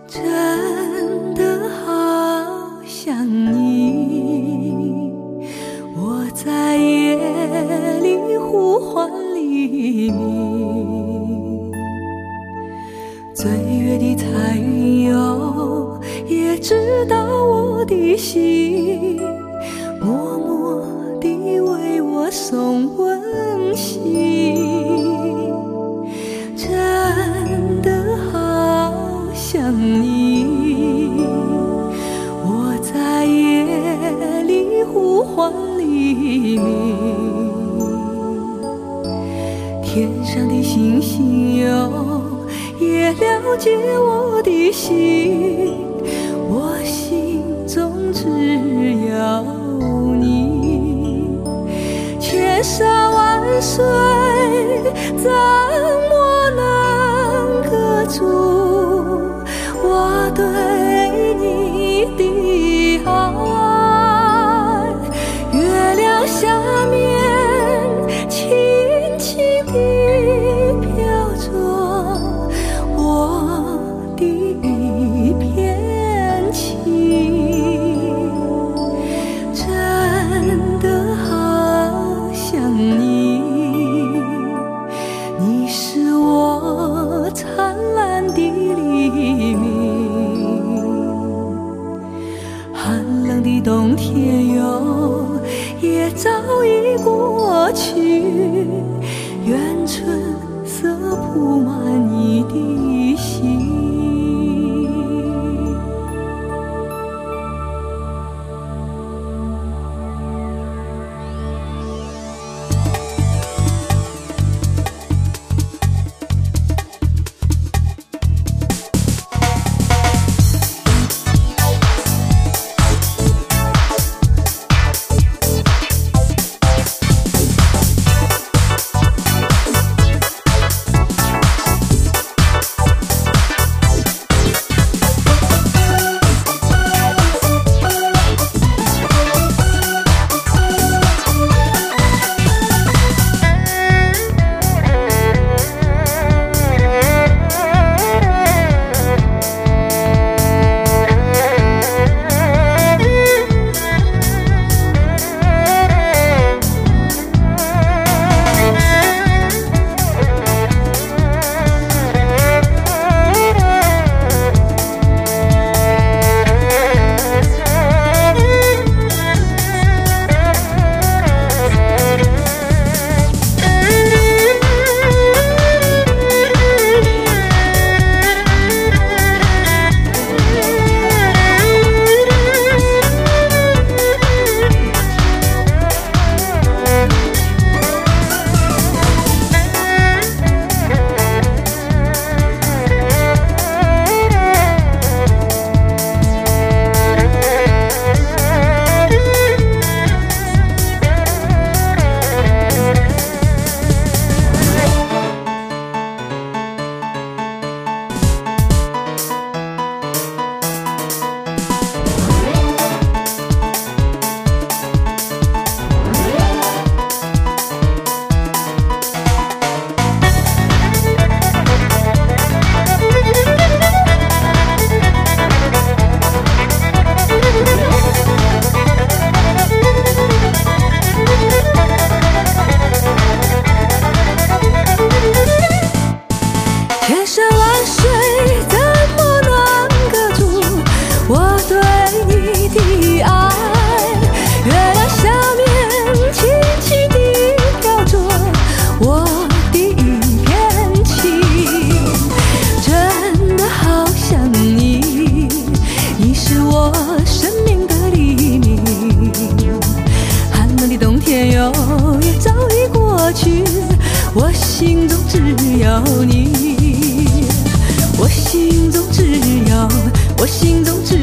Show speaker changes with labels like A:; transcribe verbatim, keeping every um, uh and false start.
A: 真的好想你，我在夜里呼唤黎明。岁月的彩云哟，也知道我的心，默默地为我送温馨。真的好想你，我在夜里呼唤黎明。天上的星星哟，也了解我的心，我心中只有你。千山万水怎么能隔住我对你的爱？月亮下面轻轻地飘着我的一片情，真的好想你，你是我灿烂的黎明。寒冷的冬天哟，也早已过去，愿春色铺满你的心。我心中只有你，我心中只有，我心中只